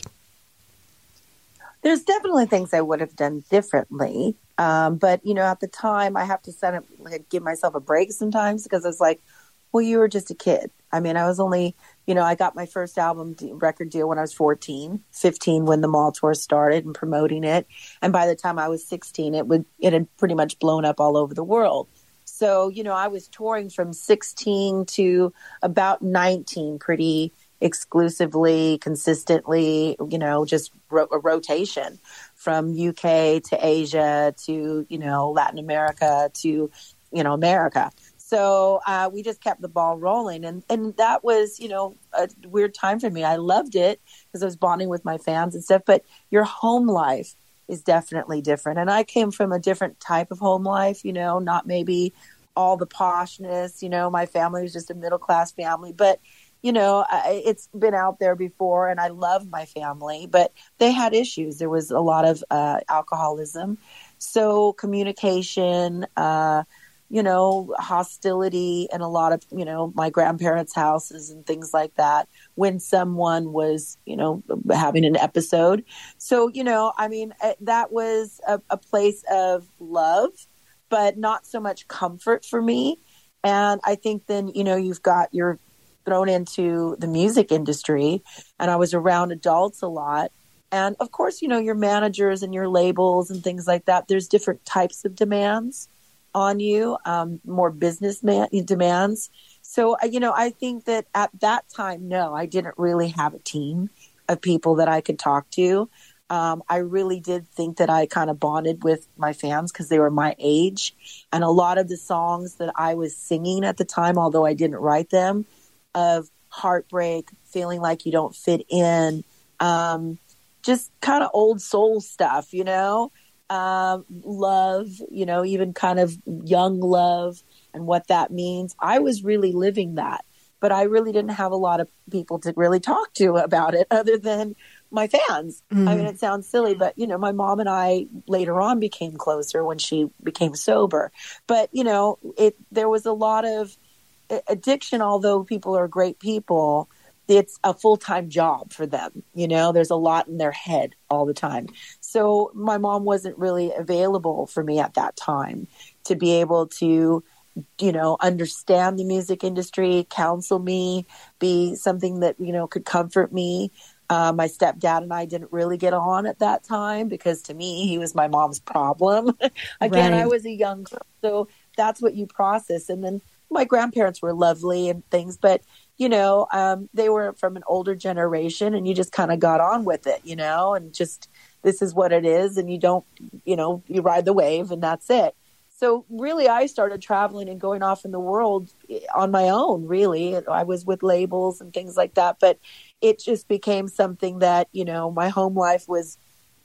There's definitely things I would have done differently. Um, but, you know, at the time, I have to set up, like, give myself a break sometimes, because I was like, well, you were just a kid. I mean, I was only, you know, I got my first album de- record deal when I was fourteen, fifteen when the mall tour started and promoting it. And by the time I was sixteen, it would it had pretty much blown up all over the world. So, you know, I was touring from sixteen to about nineteen pretty exclusively, consistently, you know, just ro- a rotation from U K to Asia to, you know, Latin America to, you know, America. So uh, we just kept the ball rolling. And, and that was, you know, a weird time for me. I loved it because I was bonding with my fans and stuff. But your home life is definitely different. And I came from a different type of home life, you know, not maybe all the poshness. You know, my family was just a middle-class family. But you know, I, it's been out there before, and I love my family, but they had issues. There was a lot of uh, alcoholism. So communication, uh, you know, hostility, and a lot of, you know, my grandparents' houses and things like that when someone was, you know, having an episode. So, you know, I mean, that was a, a place of love, but not so much comfort for me. And I think then, you know, you've got your thrown into the music industry, and I was around adults a lot. And of course, you know, your managers and your labels and things like that, there's different types of demands on you, um, more business man- demands. So, you know, I think that at that time, no, I didn't really have a team of people that I could talk to. Um, I really did think that I kind of bonded with my fans because they were my age. And a lot of the songs that I was singing at the time, although I didn't write them, of heartbreak, feeling like you don't fit in, um, just kind of old soul stuff, you know, um, love, you know, even kind of young love and what that means. I was really living that, but I really didn't have a lot of people to really talk to about it other than my fans. Mm. I mean, it sounds silly, but, you know, my mom and I later on became closer when she became sober. But, you know, it there was a lot of addiction, although people are great people, it's a full-time job for them. You know, there's a lot in their head all the time. So my mom wasn't really available for me at that time to be able to, you know, understand the music industry, counsel me, be something that, you know, could comfort me. Uh, my stepdad and I didn't really get on at that time because to me, he was my mom's problem. Again, right. I was a young girl, so that's what you process. And then my grandparents were lovely and things, but, you know, um, they were from an older generation and you just kind of got on with it, you know, and just this is what it is. And you don't, you know, you ride the wave and that's it. So really, I started traveling and going off in the world on my own, really. I was with labels and things like that, but it just became something that, you know, my home life was,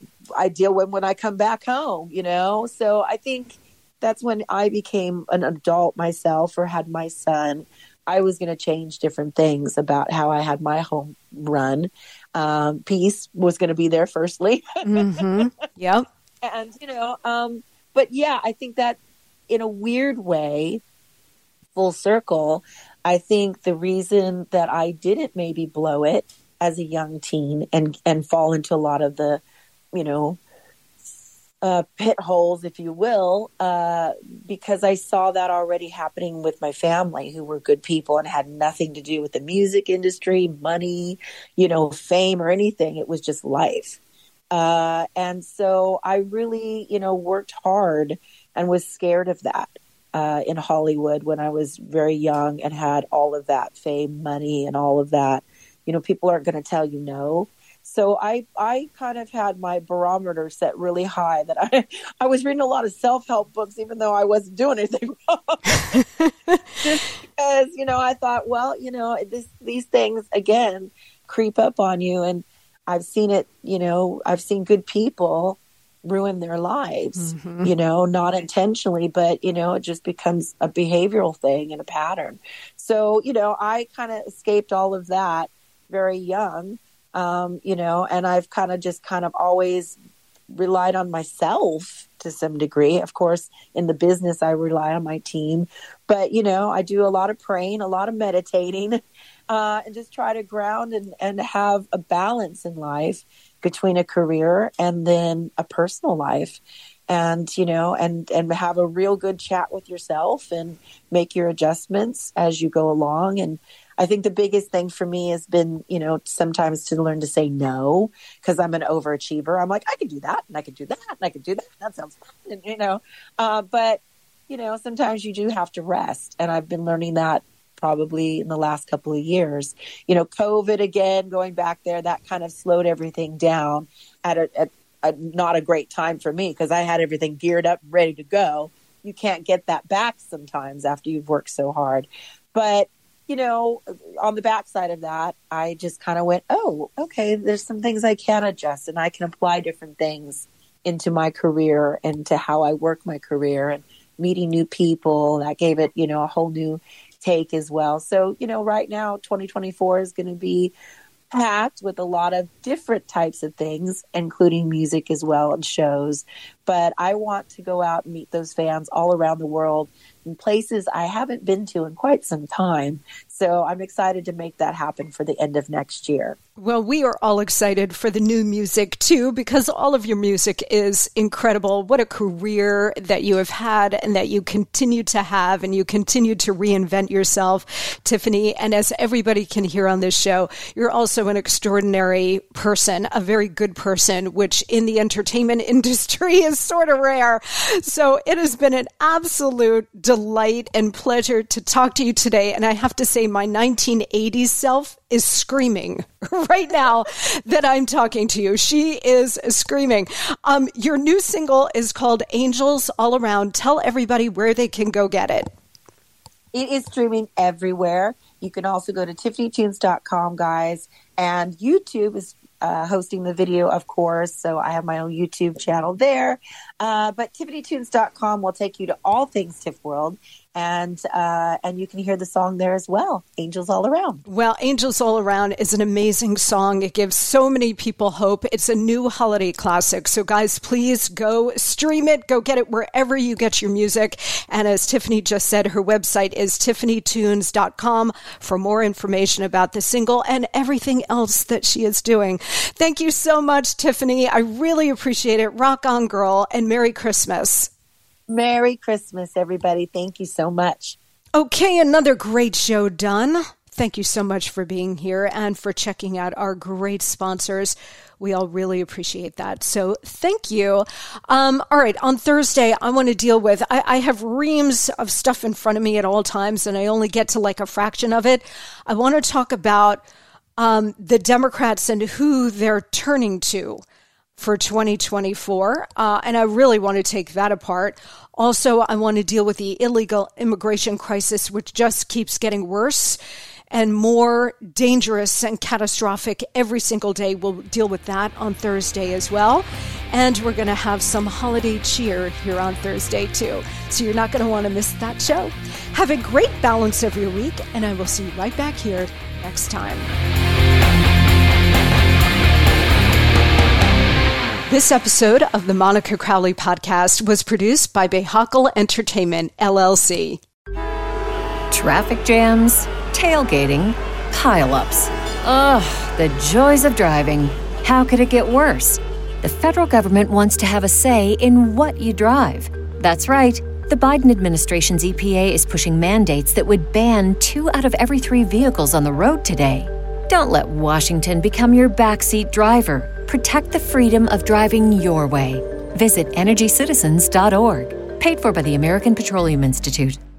I deal with when I come back home, you know. So I think that's when I became an adult myself or had my son. I was going to change different things about how I had my home run. Um, peace was going to be there firstly. Mm-hmm. Yep. And, you know, um, but yeah, I think that in a weird way, full circle, I think the reason that I didn't maybe blow it as a young teen and, and fall into a lot of the, you know, uh, pit holes, if you will, uh, because I saw that already happening with my family, who were good people and had nothing to do with the music industry, money, you know, fame or anything. It was just life. Uh, and so I really, you know, worked hard and was scared of that uh, in Hollywood when I was very young and had all of that fame, money, and all of that. You know, people aren't going to tell you no. So I, I kind of had my barometer set really high that I, I was reading a lot of self-help books, even though I wasn't doing anything wrong. Just because, you know, I thought, well, you know, this, these things, again, creep up on you. And I've seen it, you know, I've seen good people ruin their lives, mm-hmm. you know, not intentionally, but, you know, it just becomes a behavioral thing and a pattern. So, you know, I kind of escaped all of that very young. Um, you know, and I've kind of just kind of always relied on myself to some degree. Of course, in the business, I rely on my team, but, you know, I do a lot of praying, a lot of meditating, uh, and just try to ground and, and have a balance in life between a career and then a personal life. And, you know, and, and have a real good chat with yourself and make your adjustments as you go along. And I think the biggest thing for me has been, you know, sometimes to learn to say no, because I'm an overachiever. I'm like, I can do that, and I can do that, and I can do that. That sounds fun, and, you know. Uh, but, you know, sometimes you do have to rest. And I've been learning that probably in the last couple of years. You know, COVID, again, going back there, that kind of slowed everything down at a, at a not a great time for me, because I had everything geared up, ready to go. You can't get that back sometimes after you've worked so hard. But you know, on the backside of that, I just kind of went, oh, okay, there's some things I can adjust, and I can apply different things into my career and to how I work my career, and meeting new people. That gave it, you know, a whole new take as well. So, you know, right now, twenty twenty-four is going to be packed with a lot of different types of things, including music as well and shows. But I want to go out and meet those fans all around the world in places I haven't been to in quite some time. So I'm excited to make that happen for the end of next year. Well, we are all excited for the new music too, because all of your music is incredible. What a career that you have had and that you continue to have, and you continue to reinvent yourself, Tiffany. And as everybody can hear on this show, you're also an extraordinary person, a very good person, which in the entertainment industry is sort of rare. So it has been an absolute delight and pleasure to talk to you today. And I have to say, my nineteen eighties self is screaming right now that I'm talking to you. She is screaming. Um, your new single is called Angels All Around. Tell everybody where they can go get it. It is streaming everywhere. You can also go to tiffany tunes dot com, guys. And YouTube is uh, hosting the video, of course. So I have my own YouTube channel there. Uh, but tiffany tunes dot com will take you to all things Tiff World. And uh, and you can hear the song there as well, Angels All Around. Well, Angels All Around is an amazing song. It gives so many people hope. It's a new holiday classic. So guys, please go stream it. Go get it wherever you get your music. And as Tiffany just said, her website is tiffany tunes dot com for more information about the single and everything else that she is doing. Thank you so much, Tiffany. I really appreciate it. Rock on, girl, and Merry Christmas. Merry Christmas, everybody. Thank you so much. Okay, another great show done. Thank you so much for being here and for checking out our great sponsors. We all really appreciate that. So thank you. Um, all right, on Thursday, I want to deal with, I, I have reams of stuff in front of me at all times, and I only get to like a fraction of it. I want to talk about um, the Democrats and who they're turning to for twenty twenty-four, uh, and I really want to take that apart. Also, I want to deal with the illegal immigration crisis, which just keeps getting worse and more dangerous and catastrophic every single day. We'll deal with that on Thursday as well. And we're going to have some holiday cheer here on Thursday too. So you're not going to want to miss that show. Have a great balance of your week, and I will see you right back here next time. This episode of the Monica Crowley Podcast was produced by Behakal Entertainment, L L C. Traffic jams, tailgating, pile-ups. Ugh, the joys of driving. How could it get worse? The federal government wants to have a say in what you drive. That's right. The Biden administration's E P A is pushing mandates that would ban two out of every three vehicles on the road today. Don't let Washington become your backseat driver. Protect the freedom of driving your way. Visit energy citizens dot org. Paid for by the American Petroleum Institute.